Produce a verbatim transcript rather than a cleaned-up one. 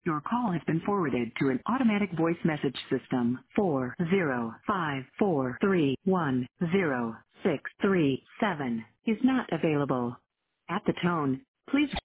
Your call has been forwarded to an automatic voice message system. four zero five four three one zero six three seven is not available. At the tone, please